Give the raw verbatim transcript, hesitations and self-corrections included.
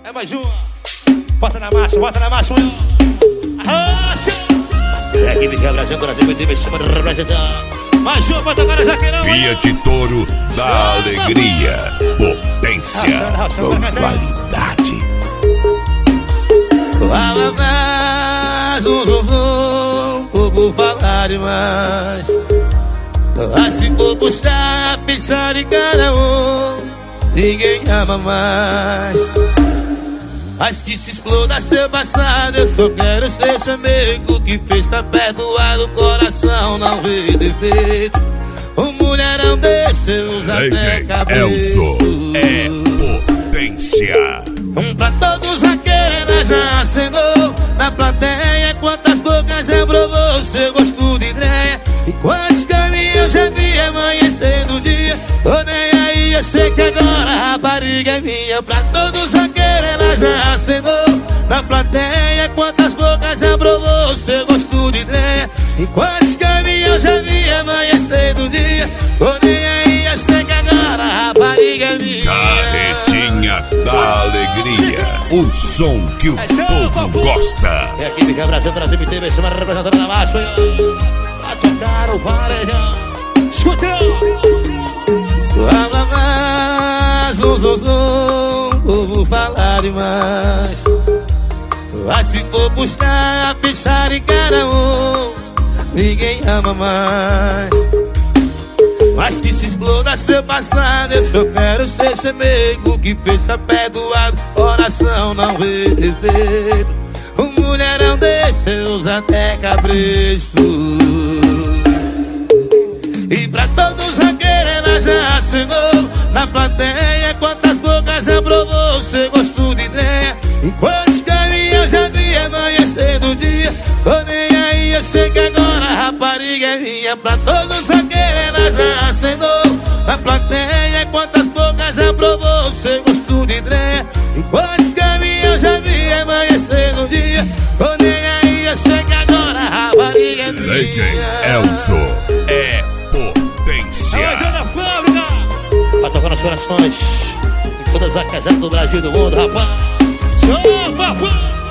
É mais uma. Bota na marcha, bota na marcha, maior. Arrocha. É aqui de quebra-jão, Brasil, vai ter me chama de representar. Mais uma, bota agora, Jaqueirão. Fiat Toro da alegria. Potência com qualidade. Fala mais, um zum zum, pouco falar demais. Assim for puxar, pisar em cada um, ninguém ama mais. Mas que se exploda seu passado, eu só quero ser seu amigo. Que fez perdoar do coração, não vê defeito. O mulherão desceu até cabeça. Elso é potência. Um pra todos aqueles já acenou. Na plateia, quantas bocas já provou seu gosto de ideia. E quantos caminhos já vi amanhecendo o dia. Tô nem aí, eu sei que agora a rapariga é minha. Pra todos aqueles já acenou. Na plateia, quantas bocas já provou seu gosto de ideia. E quantos caminhos já vi amanhecendo o dia. Tô nem aí, eu sei que agora a rapariga é minha. Carretinha da alegria, o som que o povo gosta. É aqui de Brasil, Brasil inteiro, vai ser representando na marcha. Vai tocar o parelhão. Escuta! Fala mais, zum zum zum, povo falar demais. Mas se for buscar, pensar em cada um, ninguém ama mais. Mas que se exploda seu passado, eu só quero ser seu amigo. Que fez perdoado, coração não vê defeito. O mulherão desceu até cabresto. E pra todos aqueles já assinou. Na plateia, quantas bocas já provou seu gosto de ideia. E quantos caminhos já vi amanhecendo o dia. Tô nem aí, eu sei que agora a rapariga é minha. Pra todos aqueles já acenou. Na plateia, quantas bocas já provou seu gosto de ideia. E quantos caminhos já vi amanhecendo o dia. Tô nem aí, eu sei que agora a rapariga é minha. D J Elso é potência. Hoje é na fábrica. Vai tocar nos corações. Em todas as casas do Brasil e do mundo, rapaz. Show, papai.